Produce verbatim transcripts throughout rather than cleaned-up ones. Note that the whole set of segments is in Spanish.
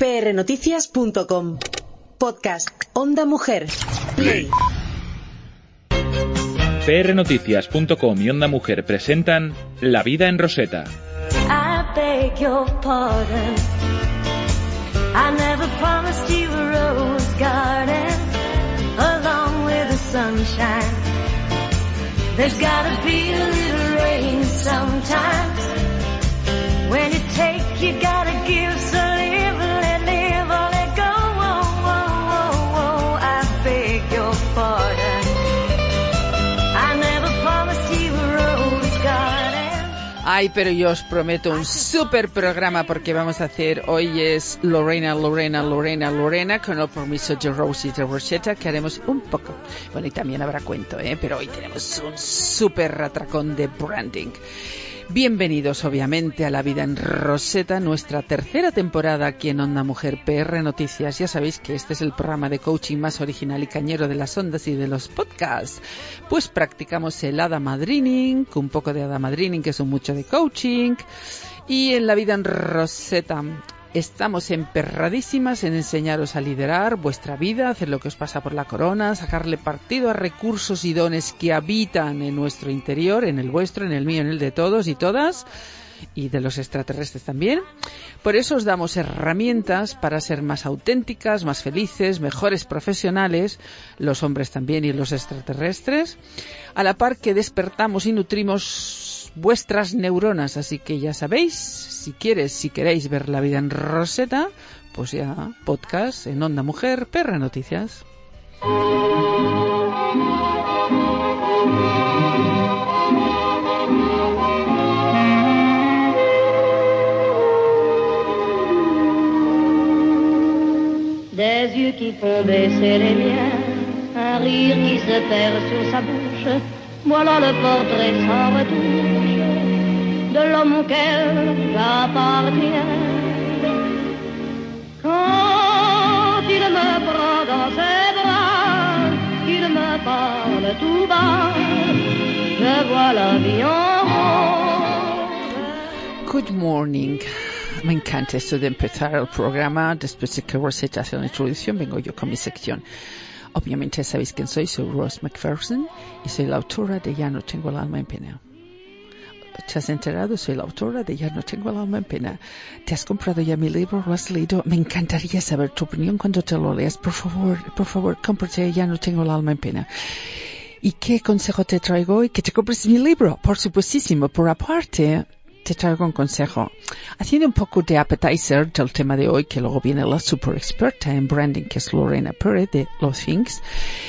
P R noticias punto com. Podcast Onda Mujer. Play. P R noticias punto com y Onda Mujer presentan La vida en Rosetta. I beg your pardon. I never promised you a rose garden along with the sunshine. There's gotta be a little rain sometimes. When you take, you gotta give, so live, let live, or let go. Oh, oh, oh, oh, I beg your pardon. I never promised you a rose garden. Ay, pero yo os prometo un super programa porque vamos a hacer, hoy es Lorena, Lorena, Lorena, Lorena, con el permiso de Rose y de Rosetta, que haremos un poco. Bueno, y también habrá cuento, ¿eh? Pero hoy tenemos un super atracón de branding. Bienvenidos, obviamente, a La vida en Rosetta, nuestra tercera temporada aquí en Onda Mujer P R Noticias. Ya sabéis que este es el programa de coaching más original y cañero de las ondas y de los podcasts. Pues practicamos el Hada Madrining, un poco de Hada Madrining, que es un mucho de coaching. Y en La vida en Rosetta estamos emperradísimas en enseñaros a liderar vuestra vida, hacer lo que os pasa por la corona, sacarle partido a recursos y dones que habitan en nuestro interior, en el vuestro, en el mío, en el de todos y todas, y de los extraterrestres también. Por eso os damos herramientas para ser más auténticas, más felices, mejores profesionales, los hombres también y los extraterrestres, a la par que despertamos y nutrimos vuestras neuronas. Así que ya sabéis, si quieres, si queréis ver La vida en Rosetta, pues ya podcast en Onda Mujer, P R Noticias. Des yeux qui font baisser les miens, un rire qui se perd sur sa bouche, voilà le portrait sans retouche de l'homme auquel j'appartiens. Quand il me prend dans ses bras, qu'il me parle tout bas, je vois la vie en rose. Good morning. Me encanta esto de empezar el programa. Después de que Rosetta hace la introducción, vengo yo con mi sección. Obviamente sabéis quién soy, soy Rose McPherson y soy la autora de Ya no tengo el alma en pena. ¿Te has enterado? Soy la autora de Ya no tengo el alma en pena. ¿Te has comprado ya mi libro? ¿Lo has leído? Me encantaría saber tu opinión cuando te lo leas. Por favor, por favor, cómprate Ya no tengo el alma en pena. ¿Y qué consejo te traigo hoy? Que te compres mi libro, por supuestísimo. Por aparte, te traigo un consejo. Haciendo un poco de appetizer del tema de hoy, que luego viene la super experta en branding, que es Lorena Pérez de Los Things.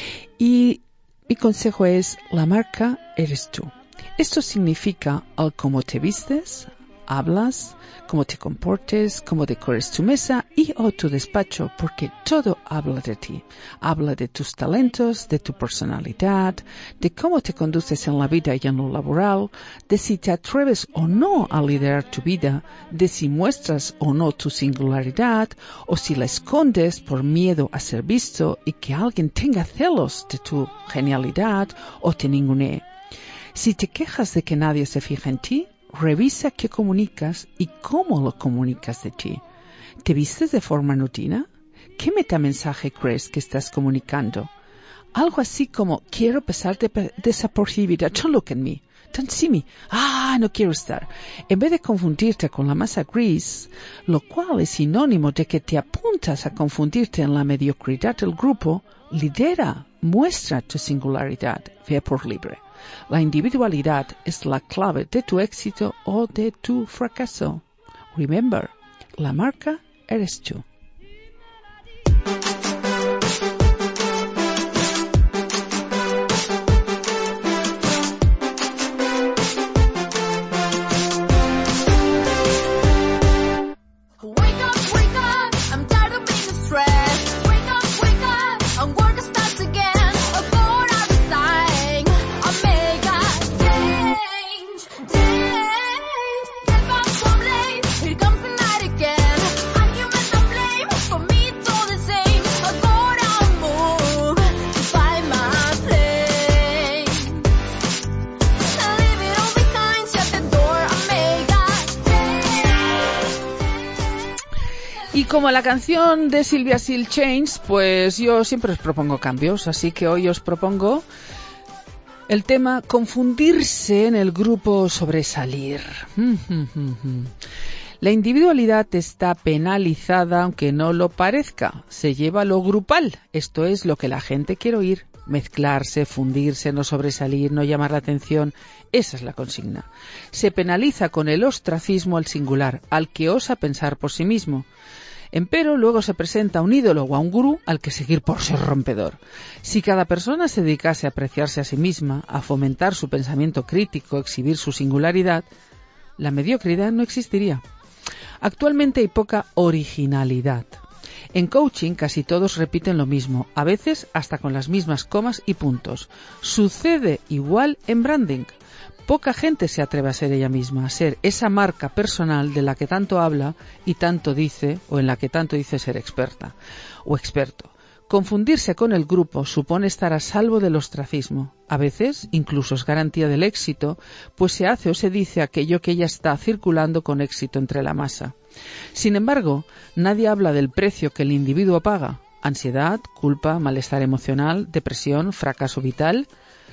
Y mi consejo es, la marca eres tú. Esto significa al cómo te vistes, hablas, cómo te comportes, cómo decores tu mesa y o tu despacho, porque todo habla de ti. Habla de tus talentos, de tu personalidad, de cómo te conduces en la vida y en lo laboral, de si te atreves o no a liderar tu vida, de si muestras o no tu singularidad, o si la escondes por miedo a ser visto y que alguien tenga celos de tu genialidad o te ningunee. Si te quejas de que nadie se fija en ti, revisa qué comunicas y cómo lo comunicas de ti. ¿Te vistes de forma rutina? ¿Qué metamensaje crees que estás comunicando? Algo así como, quiero pasar de desapercibida, don't look at me, don't see me, ah, no quiero estar. En vez de confundirte con la masa gris, lo cual es sinónimo de que te apuntas a confundirte en la mediocridad del grupo, lidera, muestra tu singularidad, ve por libre. La individualidad es la clave de tu éxito o de tu fracaso. Remember, la marca eres tú. Here comes the night again. And you met the flame. Y como la canción de Sylvia Seal Change, pues yo siempre os propongo cambios, así que hoy os propongo el tema confundirse en el grupo, sobresalir. La individualidad está penalizada aunque no lo parezca. Se lleva lo grupal, esto es lo que la gente quiere oír. Mezclarse, fundirse, no sobresalir, no llamar la atención. Esa es la consigna. Se penaliza con el ostracismo al singular, al que osa pensar por sí mismo. Empero luego se presenta un ídolo o a un gurú al que seguir por ser rompedor. Si cada persona se dedicase a apreciarse a sí misma, a fomentar su pensamiento crítico, exhibir su singularidad, la mediocridad no existiría. Actualmente hay poca originalidad. En coaching casi todos repiten lo mismo, a veces hasta con las mismas comas y puntos. Sucede igual en branding. Poca gente se atreve a ser ella misma, a ser esa marca personal de la que tanto habla y tanto dice, o en la que tanto dice ser experta o experto. Confundirse con el grupo supone estar a salvo del ostracismo. A veces, incluso es garantía del éxito, pues se hace o se dice aquello que ya está circulando con éxito entre la masa. Sin embargo, nadie habla del precio que el individuo paga. Ansiedad, culpa, malestar emocional, depresión, fracaso vital.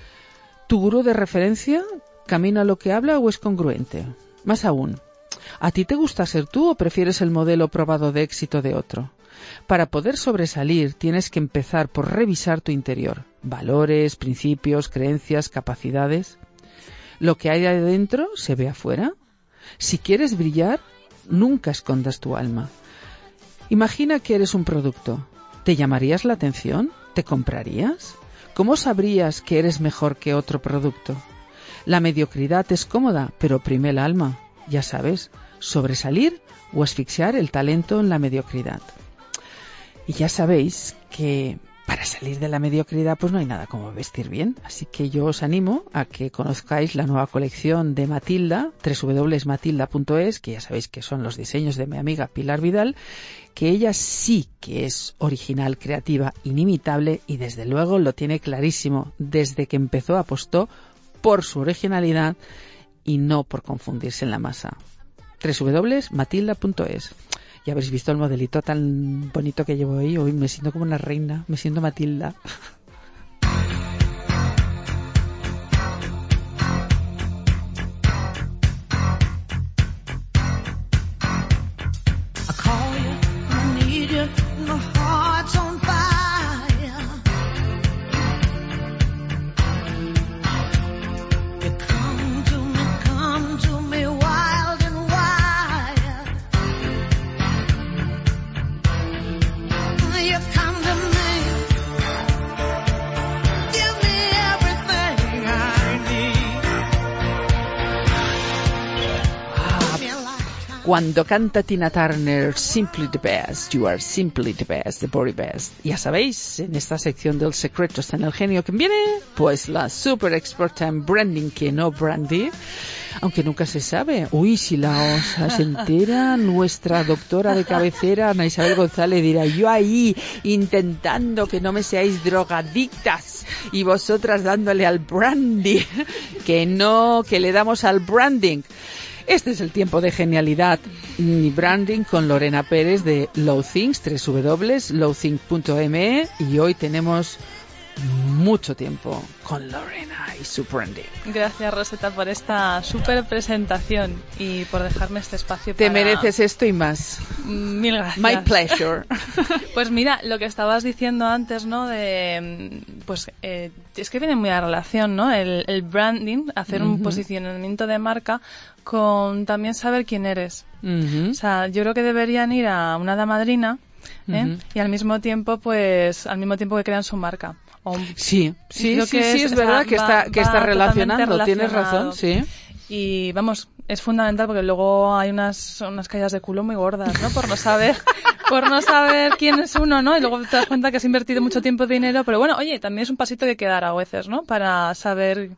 ¿Tu gurú de referencia camina lo que habla o es congruente? Más aún, ¿a ti te gusta ser tú o prefieres el modelo probado de éxito de otro? Para poder sobresalir tienes que empezar por revisar tu interior. Valores, principios, creencias, capacidades. ¿Lo que hay adentro se ve afuera? Si quieres brillar, nunca escondas tu alma. Imagina que eres un producto. ¿Te llamarías la atención? ¿Te comprarías? ¿Cómo sabrías que eres mejor que otro producto? La mediocridad es cómoda, pero oprime el alma. Ya sabes, sobresalir o asfixiar el talento en la mediocridad. Y ya sabéis que para salir de la mediocridad pues no hay nada como vestir bien. Así que yo os animo a que conozcáis la nueva colección de Matilda, doble u doble u doble u punto matilda punto es, que ya sabéis que son los diseños de mi amiga Pilar Vidal, que ella sí que es original, creativa, inimitable y desde luego lo tiene clarísimo. Desde que empezó apostó por su originalidad y no por confundirse en la masa. doble u doble u doble u punto matilda punto es. Ya habréis visto el modelito tan bonito que llevo ahí. Hoy me siento como una reina, me siento Matilda. Cuando canta Tina Turner, Simply the Best, You Are Simply the Best, The Very Best. Ya sabéis, en esta sección del secreto está en el genio. ¿Quién viene? Pues la super experta en branding, que no brandy, aunque nunca se sabe. Uy, si la osa se entera, nuestra doctora de cabecera, Ana Isabel González, dirá, yo ahí intentando que no me seáis drogadictas y vosotras dándole al brandy. Que no, que le damos al branding. Este es el tiempo de genialidad y branding con Lorena Pérez de Low Things, doble u doble u doble u punto low things punto m e, y hoy tenemos mucho tiempo con Lorena y su branding. Gracias, Rosetta, por esta súper presentación y por dejarme este espacio. Te para... mereces esto y más. Mil gracias. My pleasure. Pues mira, lo que estabas diciendo antes, ¿no? De, pues eh, es que viene muy a relación, ¿no? El, el branding, hacer uh-huh. un posicionamiento de marca con también saber quién eres. Uh-huh. O sea, yo creo que deberían ir a una hada madrina, ¿eh? Uh-huh. Y al mismo tiempo, pues, al mismo tiempo que crean su marca. O un... Sí, sí, sí, sí, es verdad que está, que está relacionando, tienes razón, sí. Y vamos, es fundamental porque luego hay unas, unas caídas de culo muy gordas, ¿no? Por no saber, por no saber quién es uno, ¿no? Y luego te das cuenta que has invertido mucho tiempo y dinero, pero bueno, oye, también es un pasito que hay que dar a veces, ¿no? Para saber,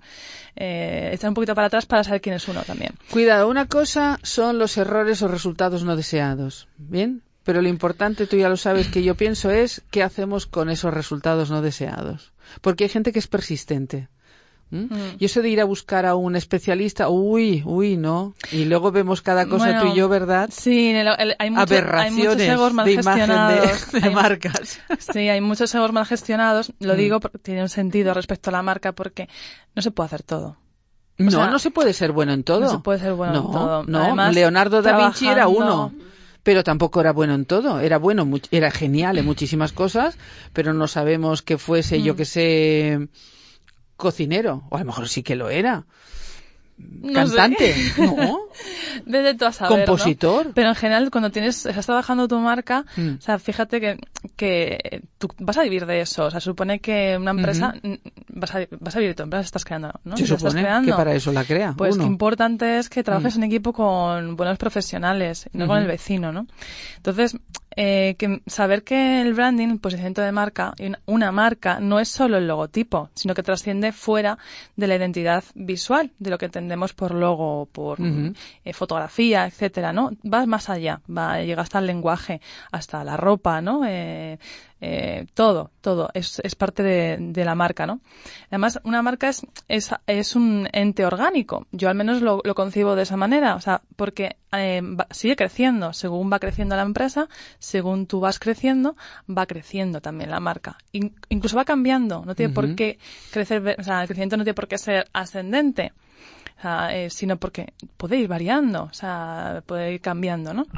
eh, echar un poquito para atrás para saber quién es uno también. Cuidado, una cosa son los errores o resultados no deseados, ¿bien? Pero lo importante, tú ya lo sabes, que yo pienso es qué hacemos con esos resultados no deseados. Porque hay gente que es persistente. ¿Mm? Mm. Y eso de ir a buscar a un especialista, uy, uy, no. Y luego vemos cada cosa Bueno, tú y yo, ¿verdad? Sí, el, el, hay, mucho, Aberraciones hay muchos egos mal de imagen gestionados. de, de Hay- marcas. Sí, hay muchos egos mal gestionados. Lo Mm. digo porque tiene un sentido respecto a la marca, porque no se puede hacer todo. No, sea, no se puede ser bueno en todo. no se puede ser bueno no, en todo. No, Además, Leonardo da Vinci era trabajando- uno, pero tampoco era bueno en todo. Era bueno, mu- era genial en muchísimas cosas, pero no sabemos que fuese, yo Mm. que sé, cocinero. O a lo mejor sí que lo era. No Cantante, sé. ¿no? Vete tú a saber, ¿no? Compositor. Pero en general, cuando tienes, estás trabajando tu marca, Mm. o sea, fíjate que, que tú vas a vivir de eso. O sea, supone que una empresa, Ujú. mm, vas, a, vas a vivir de tu empresa, estás creando, ¿no? Se La estás supone creando. que para eso la crea Pues uno. qué importante es que trabajes Mm. en equipo con buenos profesionales, no con Ujú. el vecino, ¿no? Entonces, eh, que saber que el branding, el posicionamiento de marca, y una, una marca no es solo el logotipo, sino que trasciende fuera de la identidad visual, de lo que entendemos por logo, por Ujú. eh, fotografía, etcétera, ¿no? Va más allá, va, llega hasta el lenguaje, hasta la ropa, ¿no? Eh, eh, todo, todo, es, es parte de, de la marca, ¿no? Además, una marca es, es, es un ente orgánico. Yo al menos lo, lo concibo de esa manera, o sea, porque eh, va- sigue creciendo. Según va creciendo la empresa, según tú vas creciendo, va creciendo también la marca. In- incluso va cambiando, no tiene por Ujú. qué crecer, ve- o sea, el crecimiento no tiene por qué ser ascendente, o sea, eh, sino porque puede ir variando, o sea, puede ir cambiando, ¿no?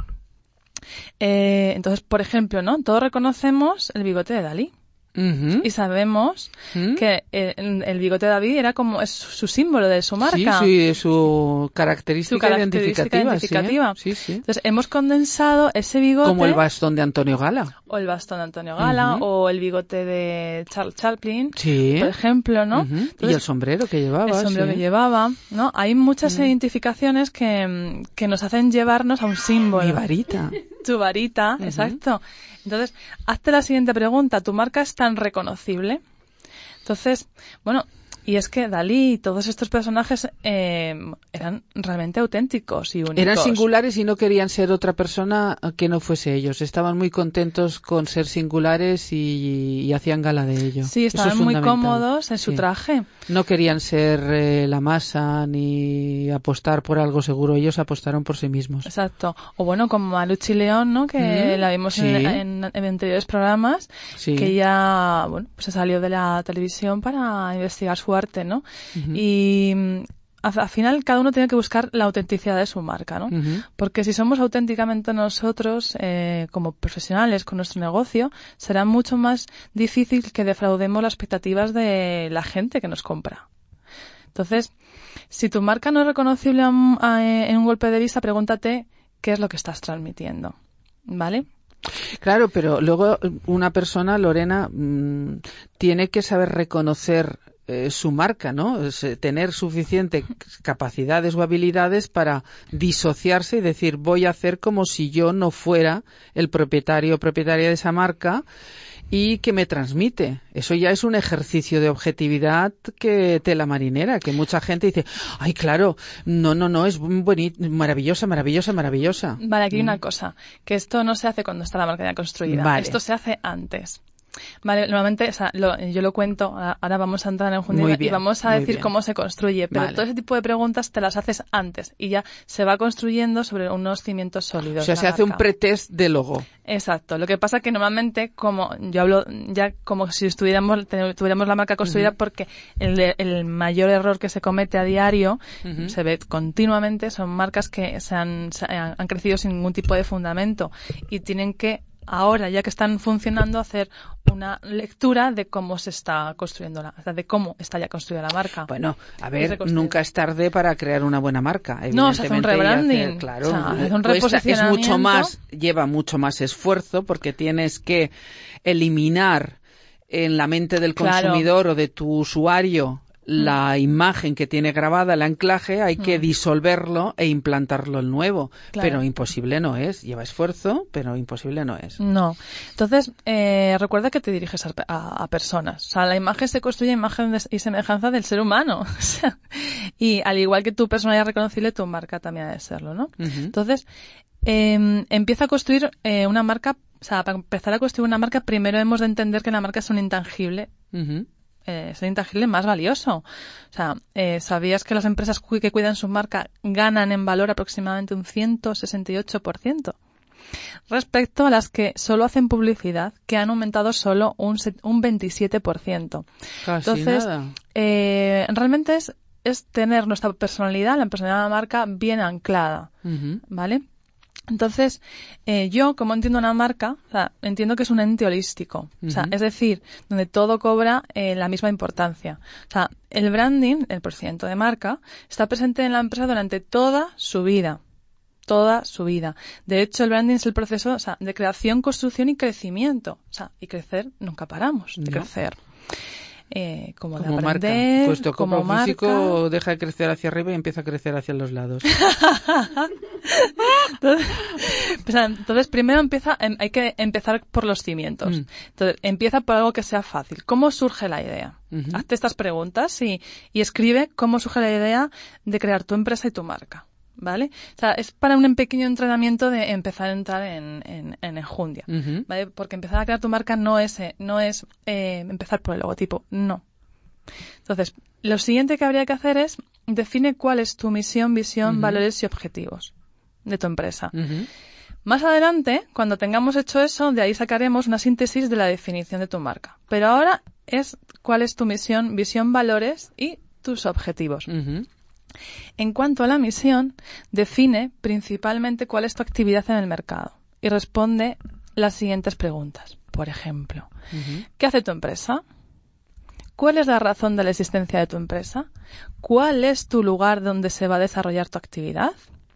Eh, entonces, por ejemplo, ¿no? Todos reconocemos el bigote de Dalí Ujú. y sabemos ¿Mm? que el, el bigote de David era como es su símbolo de su marca. Sí, sí, su característica, Su característica identificativa. identificativa. Sí, sí, sí. Entonces, hemos condensado ese bigote, Como el bastón de Antonio Gala. o el bastón de Antonio Gala, Ujú. o el bigote de Charles Chaplin, Sí. por ejemplo, ¿no? Ujú. Y Entonces, el sombrero que llevaba. el sombrero sí. que llevaba, ¿no? Hay muchas Mm. identificaciones que, mm, que nos hacen llevarnos a un símbolo. Mi varita. Tu varita, Ujú. exacto. Entonces, hazte la siguiente pregunta. ¿Tu marca es tan reconocible? Entonces, bueno, y es que Dalí y todos estos personajes eh, eran realmente auténticos y únicos. Eran singulares y no querían ser otra persona que no fuese ellos. Estaban muy contentos con ser singulares y, y hacían gala de ello. Sí, Eso estaban es muy fundamental. cómodos en su Sí. traje. No querían ser eh, la masa ni apostar por algo seguro. Ellos apostaron por sí mismos. Exacto. O bueno, como Maluchi León, ¿no? Que Mm, la vimos sí. en, en- en anteriores programas, Sí. que ella, bueno, pues se salió de la televisión para investigar su arte, ¿no? Ujú. Y mm, al al final cada uno tiene que buscar la autenticidad de su marca, ¿no? Ujú. Porque si somos auténticamente nosotros, eh, como profesionales con nuestro negocio, será mucho más difícil que defraudemos las expectativas de la gente que nos compra. Entonces, si tu marca no es reconocible a un- a- en un golpe de vista, pregúntate qué es lo que estás transmitiendo, ¿vale? Claro, pero luego una persona, Lorena, mm, tiene que saber reconocer eh, su marca, ¿no? Es, eh, tener suficientes capacidades o habilidades para disociarse y decir, voy a hacer como si yo no fuera el propietario o propietaria de esa marca y que me transmite. Eso ya es un ejercicio de objetividad que tela marinera, que mucha gente dice, ay, claro, no, no, no, es bonita, maravillosa, maravillosa, maravillosa. Vale, aquí hay una cosa, que esto no se hace cuando está la marca ya construida, Vale. esto se hace antes. Vale, normalmente, o sea, lo- yo lo cuento, a- ahora vamos a entrar en junio Muy y bien, vamos a muy decir bien. cómo se construye, pero Vale. todo ese tipo de preguntas te las haces antes y ya se va construyendo sobre unos cimientos sólidos. O sea, la se hace un marca. pretest de logo. Exacto. Lo que pasa que normalmente, como yo hablo ya como si estuviéramos, te- tuviéramos la marca construida, Ujú. porque el, de- el mayor error que se comete a diario, Ujú. se ve continuamente, son marcas que se han, se han, han crecido sin ningún tipo de fundamento y tienen que ahora, ya que están funcionando, hacer una lectura de cómo se está construyendo la, o sea, de cómo está ya construida la marca. Bueno, a Y ver, reconstruir. nunca es tarde para crear una buena marca. No, se hace un evidentemente, y rebranding. hacer- claro, O sea, hace un cuesta- es reposicionamiento. mucho más, lleva mucho más esfuerzo porque tienes que eliminar en la mente del Claro. consumidor o de tu usuario la imagen que tiene grabada, el anclaje, hay que Mm. disolverlo e implantarlo el nuevo. Claro. Pero imposible no es. Lleva esfuerzo, pero imposible no es. No. Entonces, eh, recuerda que te diriges a, a- a personas. O sea, la imagen se construye a imagen de- y semejanza del ser humano. O sea, y al igual que tu personalidad reconocible, tu marca también ha de serlo, ¿no? Ujú. Entonces, eh, empieza a construir eh, una marca. O sea, para empezar a construir una marca, primero hemos de entender que la marca es un intangible Ujú. eh, es el intangible más valioso. O sea, eh, ¿sabías que las empresas que cuidan su marca ganan en valor aproximadamente un ciento sesenta y ocho por ciento? Respecto a las que solo hacen publicidad, que han aumentado solo un, un veintisiete por ciento. Casi Entonces, nada. Eh, realmente es, es tener nuestra personalidad, la personalidad de la marca, bien anclada, Uh-huh. ¿vale? Entonces, eh, yo, como entiendo una marca, o sea, entiendo que es un ente holístico. O sea, Ujú. es decir, donde todo cobra eh, la misma importancia. O sea, el branding, el procedimiento de marca, está presente en la empresa durante toda su vida. Toda su vida. De hecho, el branding es el proceso, o sea, de creación, construcción y crecimiento. O sea, y crecer, nunca paramos de No. crecer. Eh, como, Como de marca. aprender, Pues tu como cuerpo marca. físico deja de crecer hacia arriba y empieza a crecer hacia los lados. entonces, o sea, entonces, primero empieza, em, hay que empezar por los cimientos. Mm. Entonces, empieza por algo que sea fácil. ¿Cómo surge la idea? Ujú. Hazte estas preguntas y, y escribe cómo surge la idea de crear tu empresa y tu marca. ¿Vale? O sea, es para un pequeño entrenamiento de empezar a entrar en, en, en enjundia. Ujú. ¿Vale? Porque empezar a crear tu marca no es, eh, no es eh, empezar por el logotipo, no. Entonces, lo siguiente que habría que hacer es define cuál es tu misión, visión, Ujú. valores y objetivos de tu empresa. Ujú. Más adelante, cuando tengamos hecho eso, de ahí sacaremos una síntesis de la definición de tu marca. Pero ahora es cuál es tu misión, visión, valores y tus objetivos. Ujú. En cuanto a la misión, define principalmente cuál es tu actividad en el mercado y responde las siguientes preguntas. Por ejemplo, Ujú. ¿qué hace tu empresa? ¿Cuál es la razón de la existencia de tu empresa? ¿Cuál es tu lugar donde se va a desarrollar tu actividad?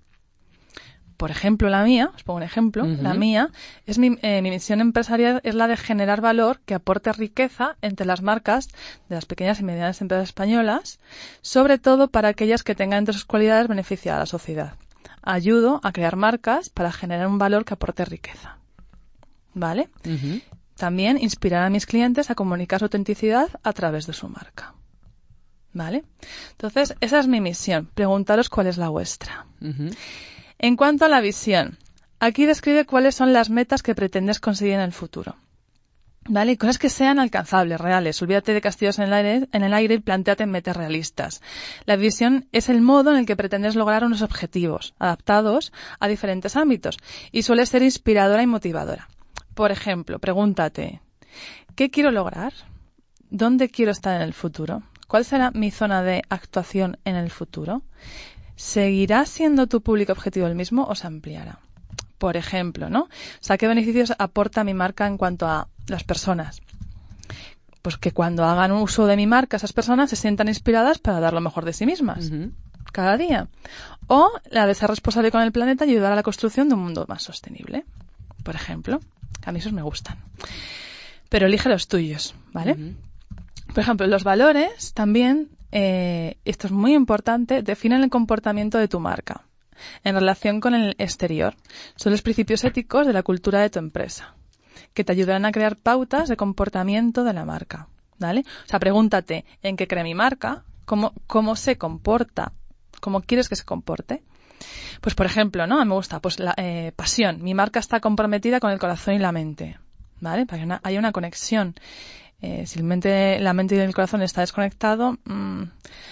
Por ejemplo, la mía, os pongo un ejemplo, Ujú. la mía, es mi, eh, mi misión empresarial es la de generar valor que aporte riqueza entre las marcas de las pequeñas y medianas empresas españolas, sobre todo para aquellas que tengan entre sus cualidades beneficiar a la sociedad. Ayudo a crear marcas para generar un valor que aporte riqueza. ¿Vale? Ujú. También inspirar a mis clientes a comunicar su autenticidad a través de su marca. ¿Vale? Entonces, esa es mi misión. Preguntaros cuál es la vuestra. Ujú. En cuanto a la visión, aquí describe cuáles son las metas que pretendes conseguir en el futuro. ¿Vale? Y cosas que sean alcanzables, reales. Olvídate de castillos en el aire, en el aire y plantéate metas realistas. La visión es el modo en el que pretendes lograr unos objetivos, adaptados a diferentes ámbitos, y suele ser inspiradora y motivadora. Por ejemplo, pregúntate, ¿qué quiero lograr? ¿Dónde quiero estar en el futuro? ¿Cuál será mi zona de actuación en el futuro? ¿Seguirá siendo tu público objetivo el mismo o se ampliará? Por ejemplo, ¿no? O sea, ¿qué beneficios aporta mi marca en cuanto a las personas? Pues que cuando hagan uso de mi marca, esas personas se sientan inspiradas para dar lo mejor de sí mismas Ujú. cada día. O la de ser responsable con el planeta y ayudar a la construcción de un mundo más sostenible. Por ejemplo, a mí esos me gustan. Pero elige los tuyos, ¿vale? Ujú. Por ejemplo, los valores también, eh, esto es muy importante, definen el comportamiento de tu marca en relación con el exterior. Son los principios éticos de la cultura de tu empresa, que te ayudarán a crear pautas de comportamiento de la marca, ¿vale? O sea, pregúntate en qué cree mi marca, cómo, cómo se comporta, cómo quieres que se comporte. Pues, por ejemplo, ¿no? A mí me gusta, pues, la eh, pasión. Mi marca está comprometida con el corazón y la mente, ¿vale? Para que una, haya una conexión. Eh, si el mente, la mente y el corazón está desconectado. Mmm.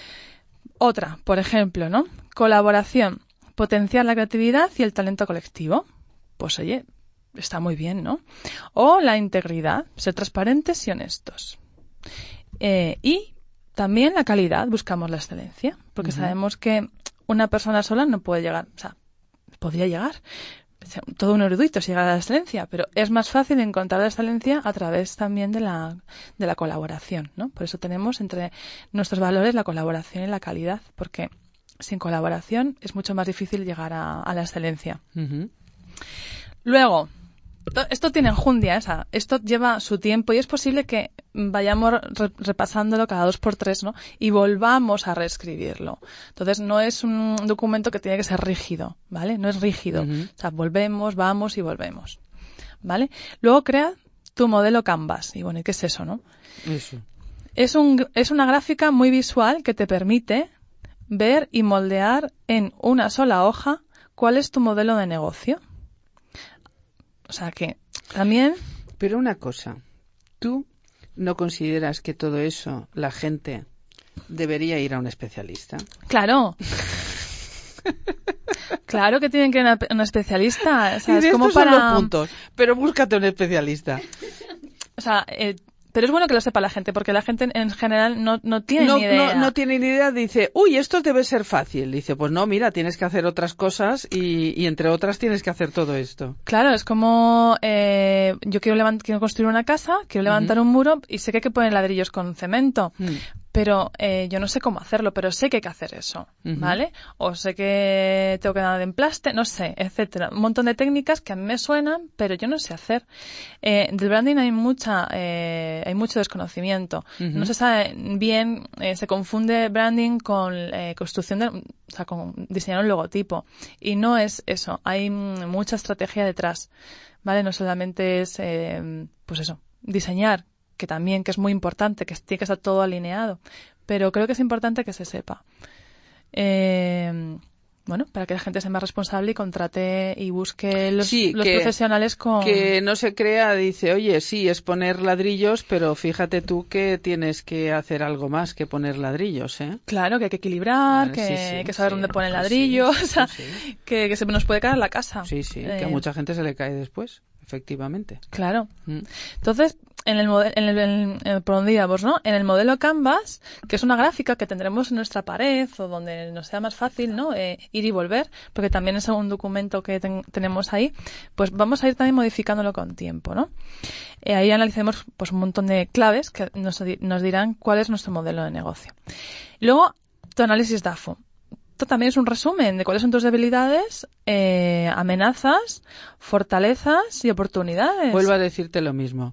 Otra, por ejemplo, ¿no? Colaboración. Potenciar la creatividad y el talento colectivo. Pues, oye, está muy bien, ¿no? O la integridad. Ser transparentes y honestos. Eh, y también la calidad. Buscamos la excelencia. Porque uh-huh. sabemos que una persona sola no puede llegar. O sea, podría llegar. Todo un erudito si llega a la excelencia, pero es más fácil encontrar la excelencia a través también de la, de la colaboración, ¿no? Por eso tenemos entre nuestros valores la colaboración y la calidad, porque sin colaboración es mucho más difícil llegar a, a la excelencia. Uh-huh. Luego, esto tiene enjundia, esa. Esto lleva su tiempo y es posible que vayamos re- repasándolo cada dos por tres, ¿no? Y volvamos a reescribirlo. Entonces, no es un documento que tiene que ser rígido, ¿vale? No es rígido. Uh-huh. O sea, volvemos, vamos y volvemos, ¿vale? Luego crea tu modelo Canvas. Y bueno, ¿y qué es eso, no? Eso. Es un, es una gráfica muy visual que te permite ver y moldear en una sola hoja cuál es tu modelo de negocio. O sea que también... Pero una cosa, tú ¿no consideras que todo eso la gente debería ir a un especialista? Claro. Claro que tienen que ir a una especialista. O sea, y de es como estos para... son los puntos. Pero búscate un especialista. O sea, eh, pero es bueno que lo sepa la gente, porque la gente en general no, no tiene no, ni idea. No, no tiene ni idea, dice, uy, esto debe ser fácil. Dice, pues no, mira, tienes que hacer otras cosas y, y entre otras tienes que hacer todo esto. Claro, es como, eh, yo quiero, levant- quiero construir una casa, quiero levantar uh-huh. un muro y sé que hay que poner ladrillos con cemento. Uh-huh. Pero eh, yo no sé cómo hacerlo, pero sé que hay que hacer eso, uh-huh. ¿vale? O sé que tengo que dar de emplaste, no sé, etcétera. Un montón de técnicas que a mí me suenan, pero yo no sé hacer. Eh, del branding hay mucha, eh, hay mucho desconocimiento. Uh-huh. No se sabe bien, eh, se confunde branding con eh, construcción de, o sea, con diseñar un logotipo. Y no es eso. Hay mucha estrategia detrás, ¿vale? No solamente es, eh, pues eso, diseñar, que también, que es muy importante, que tiene que estar todo alineado, pero creo que es importante que se sepa. Eh, bueno, para que la gente sea más responsable y contrate y busque los, sí, los que, profesionales con... que no se crea, dice, oye, sí, es poner ladrillos, pero fíjate tú que tienes que hacer algo más que poner ladrillos, ¿eh? Claro, que hay que equilibrar, vale, que sí, sí, hay que saber sí, dónde pone el sí, ladrillo, sí, o sea, sí, sí. Que, que se nos puede caer la casa. Sí, sí, eh, que a mucha gente se le cae después, efectivamente. Claro. Mm. Entonces, en el, modelo, en el, en el por donde íbamos, ¿no? En el modelo Canvas, que es una gráfica que tendremos en nuestra pared o donde nos sea más fácil, ¿no? Eh, ir y volver, porque también es un documento que ten, tenemos ahí, pues vamos a ir también modificándolo con tiempo, ¿no? Eh, ahí analicemos pues un montón de claves que nos, nos dirán cuál es nuestro modelo de negocio. Luego, tu análisis D A F O. Esto también es un resumen de cuáles son tus debilidades, eh, amenazas, fortalezas y oportunidades. Vuelvo a decirte lo mismo.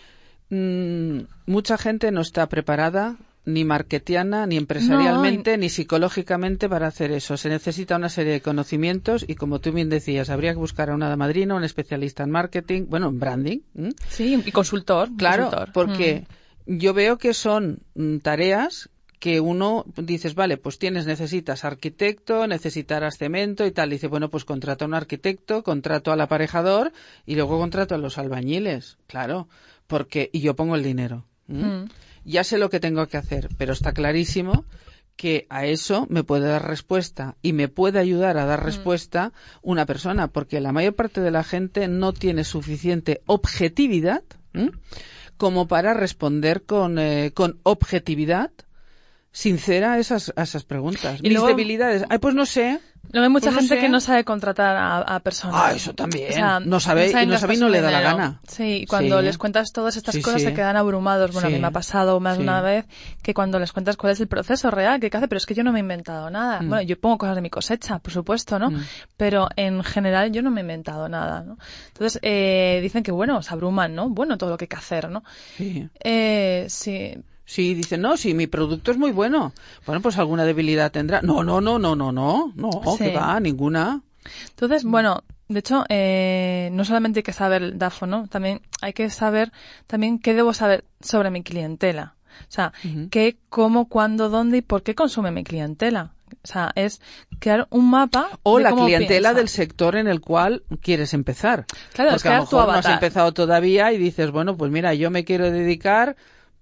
Mm, mucha gente no está preparada, ni marketiana, ni empresarialmente, no, ni psicológicamente para hacer eso. Se necesita una serie de conocimientos y, como tú bien decías, habría que buscar a una madrina, un especialista en marketing, bueno, en branding. ¿eh? Sí, y consultor. Claro, consultor. porque mm. yo veo que son mm, tareas que uno dices, vale, pues tienes, necesitas arquitecto, necesitarás cemento y tal. Dice, bueno, pues contrato a un arquitecto, contrato al aparejador y luego contrato a los albañiles. Claro, porque, y yo pongo el dinero. ¿Mm? Mm. Ya sé lo que tengo que hacer, pero está clarísimo que a eso me puede dar respuesta y me puede ayudar a dar respuesta mm. una persona, porque la mayor parte de la gente no tiene suficiente objetividad ¿eh? como para responder con, eh, con objetividad sincera a esas, a esas preguntas. Y Mis luego, debilidades. Ay, pues no sé. Luego hay mucha pues no gente sé. que no sabe contratar a, a personas. Ah, eso también. O sea, no sabe, no y no sabe y no le da la gana. Sí, y cuando sí. les cuentas todas estas sí, cosas sí. se quedan abrumados. Bueno, sí. a mí me ha pasado más de sí. una vez que cuando les cuentas cuál es el proceso real que hay que hacer, pero es que yo no me he inventado nada. Mm. Bueno, yo pongo cosas de mi cosecha, por supuesto, ¿no? Mm. Pero en general yo no me he inventado nada, ¿no? Entonces, eh, dicen que, bueno, se abruman, ¿no? Bueno, todo lo que hay que hacer, ¿no? Sí. Eh, sí. Sí, dicen, no, sí, mi producto es muy bueno. Bueno, pues alguna debilidad tendrá. No, no, no, no, no, no, no, sí. que va, ninguna. Entonces, bueno, de hecho, eh, no solamente hay que saber el D A F O, ¿no? También hay que saber también qué debo saber sobre mi clientela. O sea, uh-huh. qué, cómo, cuándo, dónde y por qué consume mi clientela. O sea, es crear un mapa o de la cómo clientela piensa. del sector en el cual quieres empezar. Claro, porque es crear a lo mejor tu no has avatar. empezado todavía y dices, bueno, pues mira, yo me quiero dedicar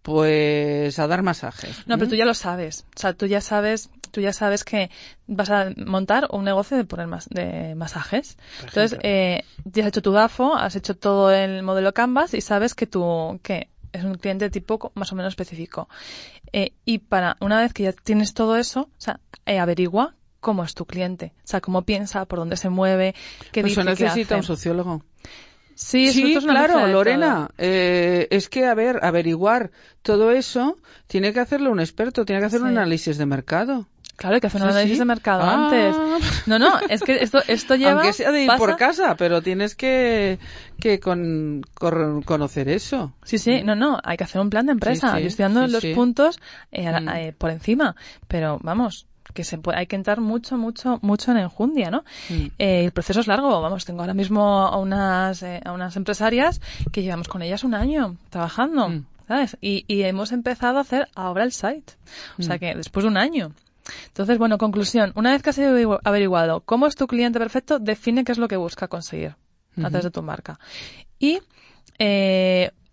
pues a dar masajes. No, ¿eh? pero tú ya lo sabes. O sea, tú ya sabes, tú ya sabes que vas a montar un negocio de poner mas, de masajes. Entonces, eh, ya has hecho tu D A F O, has hecho todo el modelo Canvas y sabes que tú que es un cliente tipo más o menos específico. Eh, y para una vez que ya tienes todo eso, o sea, eh, averigua cómo es tu cliente, o sea, cómo piensa, por dónde se mueve, qué pues dice, eso necesita qué hace. un sociólogo. Sí, sí es una claro, de Lorena. Eh, es que, a ver, averiguar todo eso tiene que hacerlo un experto, tiene que hacer sí. un análisis de mercado. Claro, hay que hacer un sí, análisis sí. de mercado ah. antes. No, no, es que esto, esto lleva... Aunque sea de ir pasa... por casa, pero tienes que, que con, con, conocer eso. Sí, sí, no, no, hay que hacer un plan de empresa. Sí, sí, Yo estoy dando sí, los sí. puntos eh, mm. eh, por encima, pero vamos... que se puede, hay que entrar mucho, mucho, mucho en enjundia, ¿no? Mm. Eh, el proceso es largo, vamos, tengo ahora mismo a unas, eh, a unas empresarias que llevamos con ellas un año trabajando, mm. ¿sabes? Y, y hemos empezado a hacer ahora el site, o mm. sea que después de un año. Entonces, bueno, conclusión, una vez que has averiguado cómo es tu cliente perfecto, define qué es lo que busca conseguir mm-hmm. a través de tu marca. Y, eh,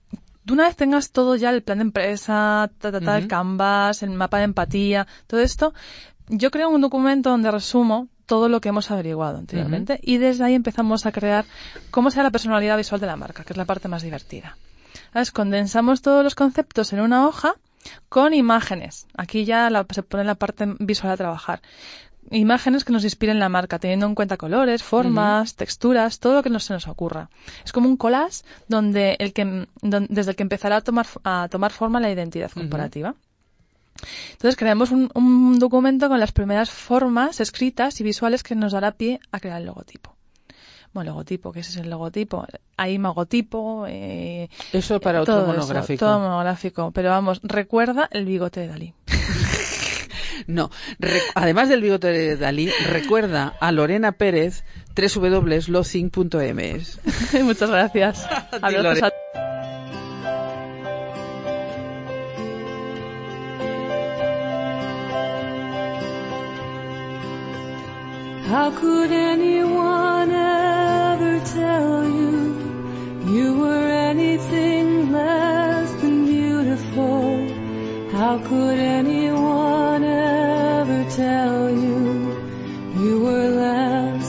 Tú una vez tengas todo ya, el plan de empresa, ta, ta, ta, uh-huh. el Canvas, el mapa de empatía, todo esto, yo creo un documento donde resumo todo lo que hemos averiguado anteriormente uh-huh. y desde ahí empezamos a crear cómo será la personalidad visual de la marca, que es la parte más divertida. ¿Sabes? Condensamos todos los conceptos en una hoja con imágenes. Aquí ya la, se pone la parte visual a trabajar. Imágenes que nos inspiren la marca, teniendo en cuenta colores, formas, uh-huh. texturas, todo lo que nos, se nos ocurra. Es como un collage donde el que, donde, desde el que empezará a tomar, a tomar forma la identidad corporativa. Uh-huh. Entonces creamos un, un documento con las primeras formas escritas y visuales que nos dará pie a crear el logotipo. Bueno, logotipo, ¿qué es el logotipo? Hay magotipo. Eh, eso para otro todo monográfico. Eso, todo monográfico. Pero vamos, recuerda el bigote de Dalí. No, re- además del bigote de Dalí, recuerda a Lorena Pérez, doble u doble u doble u punto lozing punto m s. Muchas gracias. Adiós. A... How could anyone ever tell you you were anything less than beautiful? How could anyone ever tell you you were less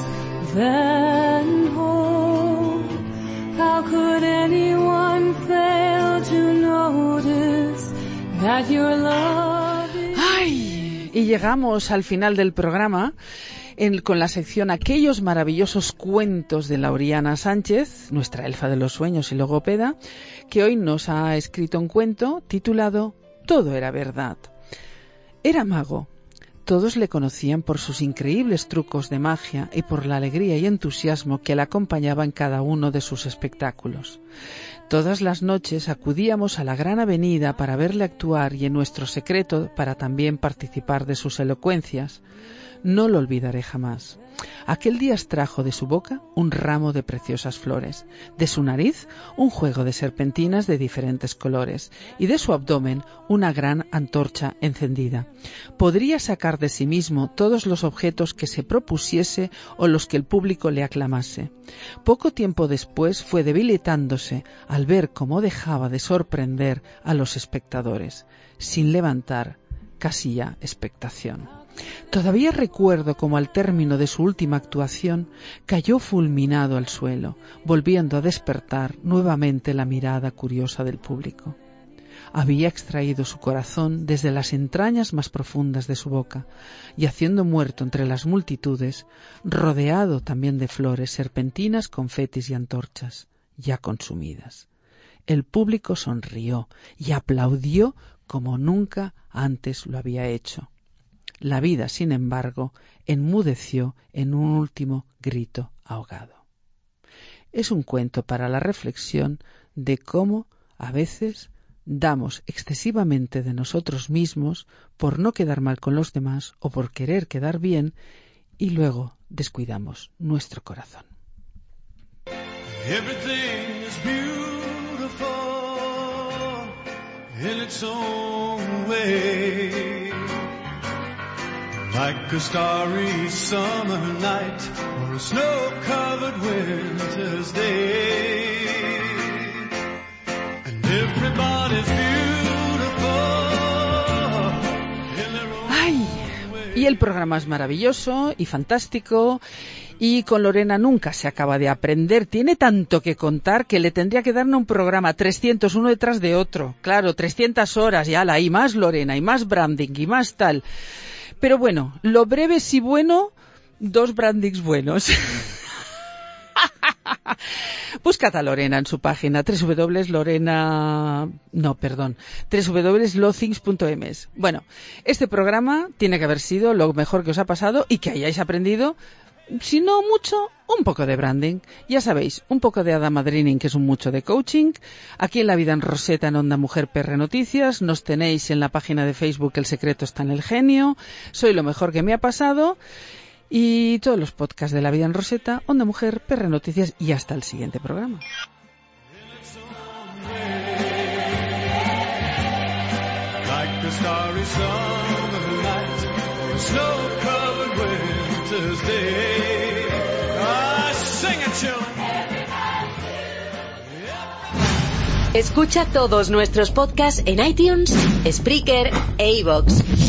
than whole? How could anyone fail to notice that your love is... ¡Ay! Y llegamos al final del programa. En, con la sección Aquellos maravillosos cuentos de Lauriana Sánchez, nuestra elfa de los sueños y logopeda, que hoy nos ha escrito un cuento titulado Todo era verdad. Era mago. Todos le conocían por sus increíbles trucos de magia y por la alegría y entusiasmo que le acompañaba en cada uno de sus espectáculos. Todas las noches acudíamos a la gran avenida para verle actuar y en nuestro secreto para también participar de sus elocuencias. No lo olvidaré jamás. Aquel día extrajo de su boca un ramo de preciosas flores, de su nariz un juego de serpentinas de diferentes colores y de su abdomen una gran antorcha encendida. Podría sacar de sí mismo todos los objetos que se propusiese o los que el público le aclamase. Poco tiempo después fue debilitándose al ver cómo dejaba de sorprender a los espectadores, sin levantar casi ya expectación. Todavía recuerdo cómo al término de su última actuación cayó fulminado al suelo, volviendo a despertar nuevamente la mirada curiosa del público. Había extraído su corazón desde las entrañas más profundas de su boca, yaciendo muerto entre las multitudes, rodeado también de flores, serpentinas, confetis y antorchas, ya consumidas. El público sonrió y aplaudió como nunca antes lo había hecho. La vida, sin embargo, enmudeció en un último grito ahogado. Es un cuento para la reflexión de cómo, a veces, damos excesivamente de nosotros mismos por no quedar mal con los demás o por querer quedar bien y luego descuidamos nuestro corazón. Everything is beautiful in its own way. Like a starry summer night or a snow-covered winter's day. And everybody's beautiful in their own ¡Ay! way. Y el programa es maravilloso y fantástico. Y con Lorena nunca se acaba de aprender. Tiene tanto que contar que le tendría que darle un programa trescientos uno detrás de otro. Claro, trescientas horas y ala, y más Lorena, y más branding, y más tal. Pero bueno, lo breve sí bueno, dos brandings buenos. Búscate a Lorena en su página doble u doble u doble u punto lorena... No, perdón. doble u doble u doble u punto lozings punto m s. Bueno, este programa tiene que haber sido lo mejor que os ha pasado y que hayáis aprendido, si no mucho, un poco de branding. Ya sabéis, un poco de hada madrining, que es un mucho de coaching. Aquí en La Vida en Roseta, en Onda Mujer P R Noticias. Nos tenéis en la página de Facebook El Secreto está en el Genio. Soy lo mejor que me ha pasado. Y todos los podcasts de La Vida en Roseta, Onda Mujer, P R Noticias y hasta el siguiente programa. Like the starry summer night or a snow-covered winter's day. Ah, sing it, children. Escucha todos nuestros podcasts en iTunes, Spreaker e iVoox.